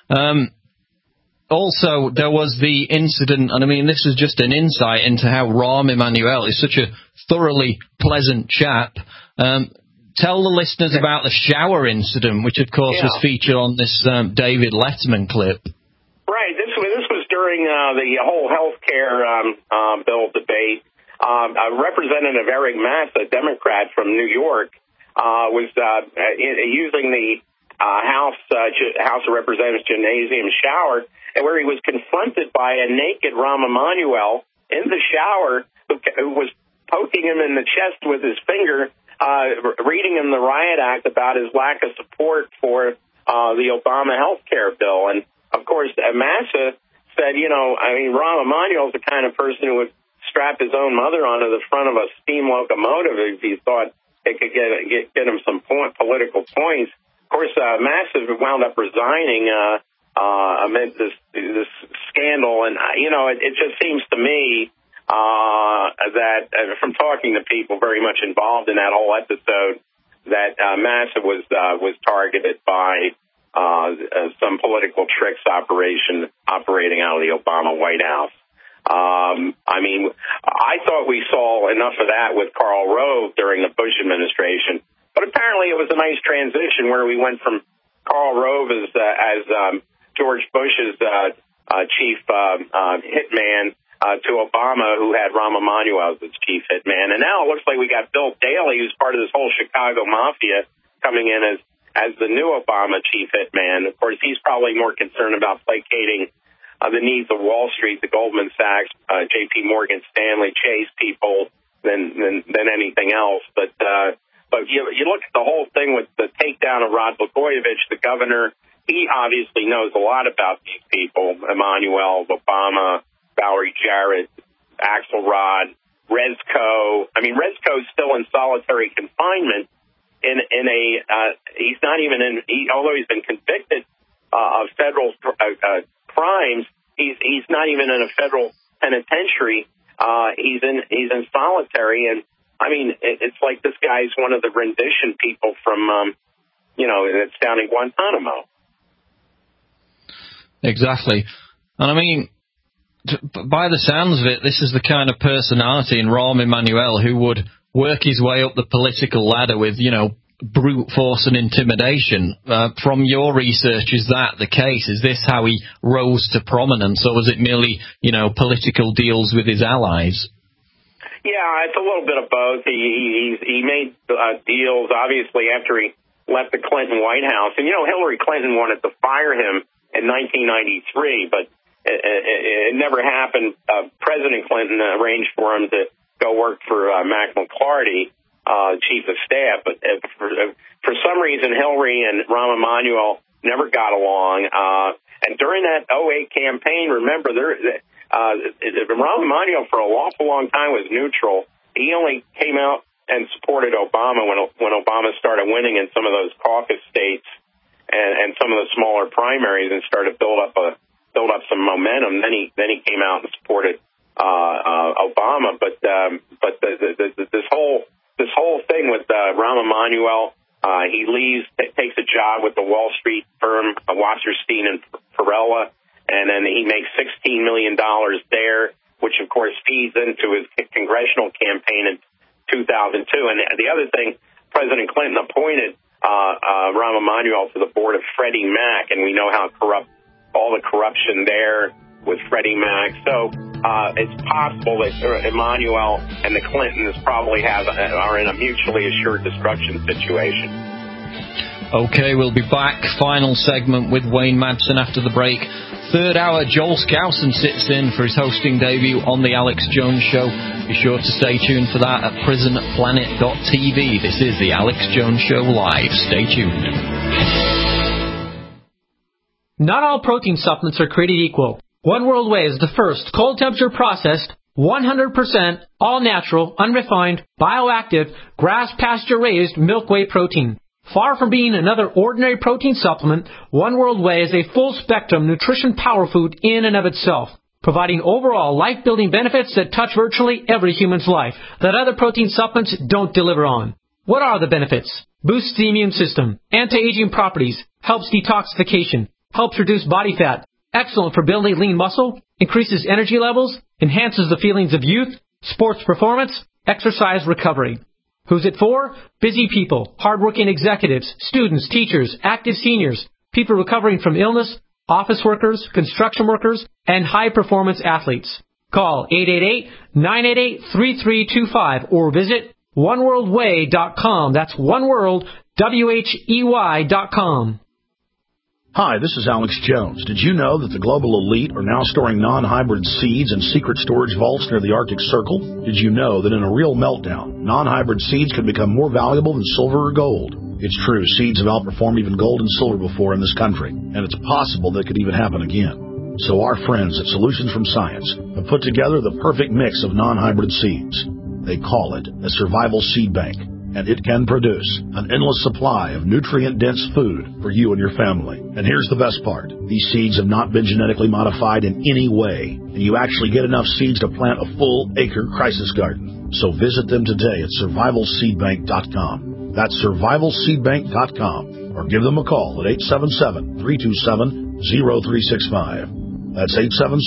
S2: Also, there was the incident, and I mean, this is just an insight into how Rahm Emanuel is such a thoroughly pleasant chap. Tell the listeners about the shower incident, which, of course, was featured on this David Letterman clip.
S22: Right. This was during the whole health care bill debate. Representative Eric Massa, a Democrat from New York, was using the House of Representatives gymnasium shower, and where he was confronted by a naked Rahm Emanuel in the shower who was poking him in the chest with his finger, reading him the riot act about his lack of support for the Obama health care bill. And, of course, Massa said, Rahm Emanuel is the kind of person who would strap his own mother onto the front of a steam locomotive if he thought it could get him some political points. Of course, Massa wound up resigning amid this scandal, and it just seems to me that from talking to people very much involved in that whole episode, that Massa was targeted by some political tricks operating out of the Obama White House. I thought we saw enough of that with Karl Rove during the Bush administration, but apparently it was a nice transition where we went from Karl Rove as George Bush's chief hitman to Obama, who had Rahm Emanuel as his chief hitman. And now it looks like we got Bill Daley, who's part of this whole Chicago mafia, coming in as the new Obama chief hitman. Of course, he's probably more concerned about placating the needs of Wall Street, the Goldman Sachs, J.P. Morgan Stanley, Chase people than anything else. But you look at the whole thing with the takedown of Rod Blagojevich, the governor. He obviously knows a lot about these people: Emanuel, Obama, Valerie Jarrett, Axelrod, Rezko. I mean, Rezko's still in solitary confinement he's not even although he's been convicted of federal crimes, he's not even in a federal penitentiary. He's in solitary, and I mean, it's like this guy's one of the rendition people from, it's down in Guantanamo.
S2: Exactly. And I mean, by the sounds of it, this is the kind of personality in Rahm Emanuel who would work his way up the political ladder with, brute force and intimidation. From your research, is that the case? Is this how he rose to prominence, or was it merely, political deals with his allies?
S22: Yeah, it's a little bit of both. He made deals, obviously, after he left the Clinton White House. And, Hillary Clinton wanted to fire him in 1993, but it never happened. President Clinton arranged for him to go work for Mac McCarty, chief of staff. But for some reason, Hillary and Rahm Emanuel never got along. And during that 2008 campaign, remember, Rahm Emanuel for an awful long time was neutral. He only came out and supported Obama when Obama started winning in some of those caucus states and some of the smaller primaries and started build up some momentum. Then he came out and supported Obama. But this whole thing with Rahm Emanuel, he leaves, takes a job with the Wall Street firm Wasserstein and Perella, and then he makes $16 million there, which of course feeds into his congressional campaign in 2002. And the other thing, President Clinton appointed Rahm Emanuel to the board of Freddie Mac, and we know how corrupt all the corruption there with Freddie Mac. So it's possible that Emanuel and the Clintons probably are in a mutually assured destruction situation.
S2: Okay, we'll be back. Final segment with Wayne Madsen after the break. Third hour, Joel Skousen sits in for his hosting debut on The Alex Jones Show. Be sure to stay tuned for that at prisonplanet.tv. This is The Alex Jones Show Live. Stay tuned.
S3: Not all protein supplements are created equal. One World Whey is the first cold temperature processed, 100% all natural, unrefined, bioactive, grass pasture raised milk whey protein. Far from being another ordinary protein supplement, One World Whey is a full-spectrum nutrition power food in and of itself, providing overall life-building benefits that touch virtually every human's life that other protein supplements don't deliver on. What are the benefits? Boosts the immune system, anti-aging properties, helps detoxification, helps reduce body fat, excellent for building lean muscle, increases energy levels, enhances the feelings of youth, sports performance, exercise recovery. Who's it for? Busy people, hardworking executives, students, teachers, active seniors, people recovering from illness, office workers, construction workers, and high-performance athletes. Call 888-988-3325 or visit oneworldwhey.com. That's oneworld.com.
S4: Hi, this is Alex Jones. Did you know that the global elite are now storing non-hybrid seeds in secret storage vaults near the Arctic Circle? Did you know that in a real meltdown, non-hybrid seeds can become more valuable than silver or gold? It's true, seeds have outperformed even gold and silver before in this country, and it's possible that could even happen again. So our friends at Solutions from Science have put together the perfect mix of non-hybrid seeds. They call it a survival seed bank, and it can produce an endless supply of nutrient-dense food for you and your family. And here's the best part. These seeds have not been genetically modified in any way, and you actually get enough seeds to plant a full-acre crisis garden. So visit them today at survivalseedbank.com. That's survivalseedbank.com. Or give them a call at 877-327-0365. That's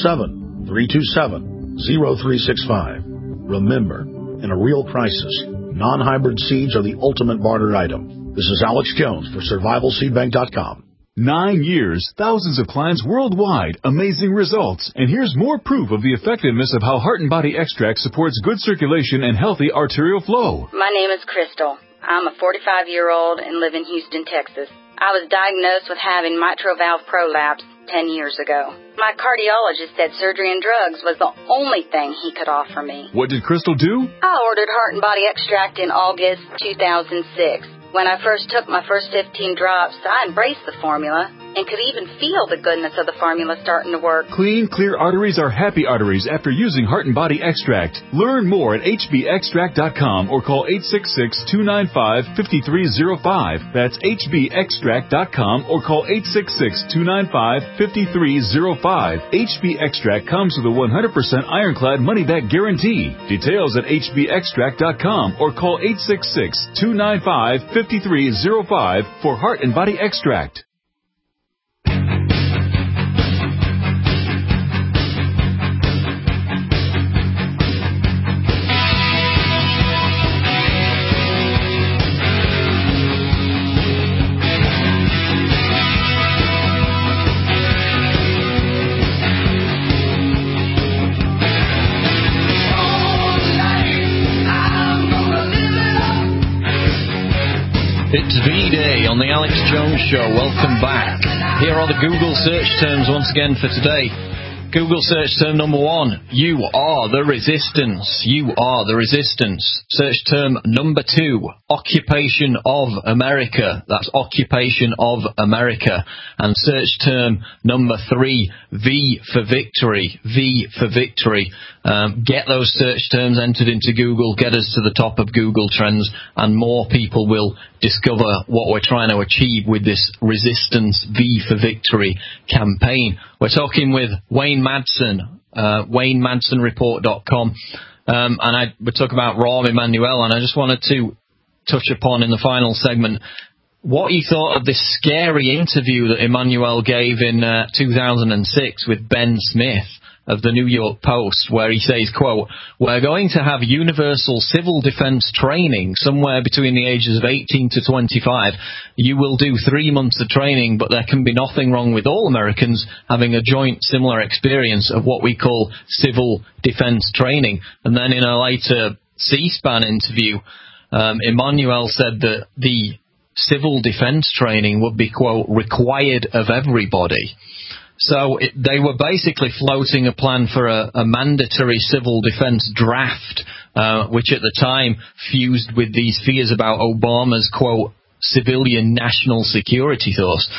S4: 877-327-0365. Remember, in a real crisis, non-hybrid seeds are the ultimate barter item. This is Alex Jones for survivalseedbank.com.
S14: 9 years, thousands of clients worldwide, amazing results. And here's more proof of the effectiveness of how Heart and Body Extract supports good circulation and healthy arterial flow.
S15: My name is Crystal. I'm a 45-year-old and live in Houston, Texas. I was diagnosed with having mitral valve prolapse 10 years ago. My cardiologist said surgery and drugs was the only thing he could offer me.
S14: What did Crystal do?
S15: I ordered Heart and Body Extract in August 2006. When I first took my first 15 drops, I embraced the formula and could even feel the goodness of the formula starting to work.
S14: Clean, clear arteries are happy arteries after using Heart and Body Extract. Learn more at hbextract.com or call 866-295-5305. That's hbextract.com or call 866-295-5305. HB Extract comes with a 100% ironclad money-back guarantee. Details at hbextract.com or call 866-295-5305 for Heart and Body Extract.
S2: It's V-Day on the Alex Jones Show. Welcome back. Here are the Google search terms once again for today. Google search term number 1, you are the resistance. You are the resistance. Search term number 2, occupation of America. That's occupation of America. And search term number 3, V for victory. V for victory. Get those search terms entered into Google, get us to the top of Google Trends, and more people will discover what we're trying to achieve with this Resistance V for Victory campaign. We're talking with Wayne Madsen, WayneMadsenReport.com, and we're talking about Rahm Emanuel, and I just wanted to touch upon in the final segment what you thought of this scary interview that Emanuel gave in 2006 with Ben Smith of the New York Post, where he says, quote, "We're going to have universal civil defense training somewhere between the ages of 18 to 25. You will do 3 months of training, but there can be nothing wrong with all Americans having a joint similar experience of what we call civil defense training." And then in a later C-SPAN interview, Emanuel said that the civil defense training would be, quote, "required of everybody." So they were basically floating a plan for a mandatory civil defense draft, which at the time fused with these fears about Obama's, quote, "civilian national security" thoughts.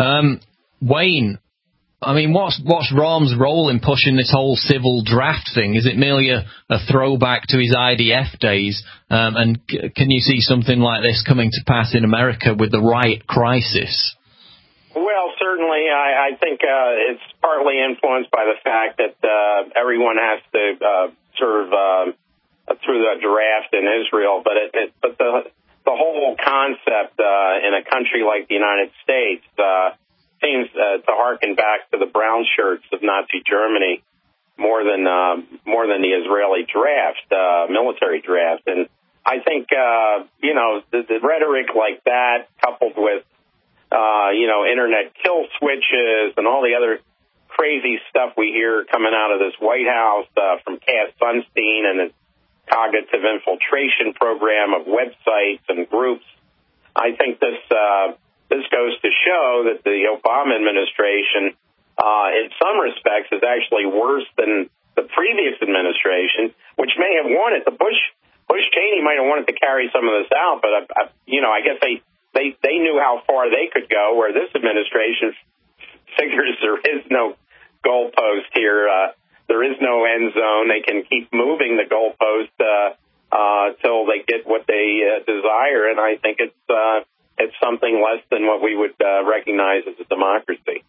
S2: Wayne, I mean, what's Rahm's role in pushing this whole civil draft thing? Is it merely a throwback to his IDF days? And can you see something like this coming to pass in America with the riot crisis?
S22: Well, certainly, I think it's partly influenced by the fact that everyone has to serve through the draft in Israel. But the whole concept in a country like the United States seems to harken back to the brown shirts of Nazi Germany more than the Israeli draft, military draft. And I think the rhetoric like that, coupled with internet kill switches and all the other crazy stuff we hear coming out of this White House from Cass Sunstein and his cognitive infiltration program of websites and groups. I think this goes to show that the Obama administration, in some respects, is actually worse than the previous administration, which may have wanted the Bush Cheney might have wanted to carry some of this out, but I guess they knew how far they could go, where this administration figures there is no goalpost here. There is no end zone. They can keep moving the goalpost till they get what they desire, and I think it's something less than what we would recognize as a democracy.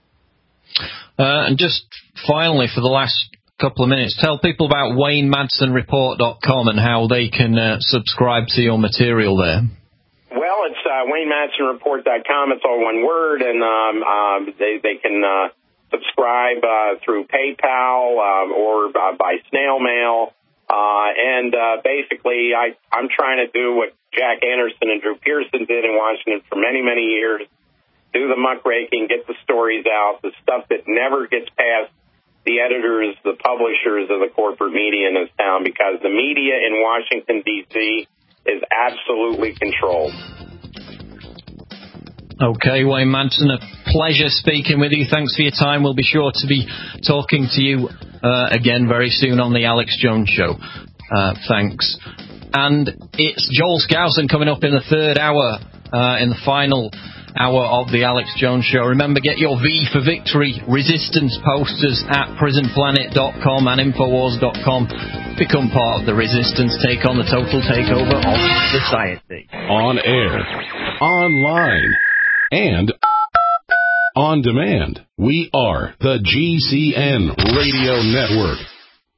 S2: And just finally, for the last couple of minutes, tell people about WayneMadsenReport.com and how they can subscribe to your material there.
S22: Well, it's WayneMadsenReport.com. It's all one word, and they can subscribe through PayPal or by snail mail. And basically, I'm trying to do what Jack Anderson and Drew Pearson did in Washington for many, many years, do the muckraking, get the stories out, the stuff that never gets past the editors, the publishers of the corporate media in this town, because the media in Washington, D.C. is absolutely controlled.
S2: Okay, Wayne Madsen, a pleasure speaking with you. Thanks for your time. We'll be sure to be talking to you again very soon on the Alex Jones Show. Thanks. And it's Joel Skousen coming up in the third hour, in the final hour of the Alex Jones Show. Remember, get your V for Victory resistance posters at prisonplanet.com and Infowars.com. Become part of the resistance. Take on the total takeover of society.
S1: On air, online, and on demand. We are the GCN Radio Network.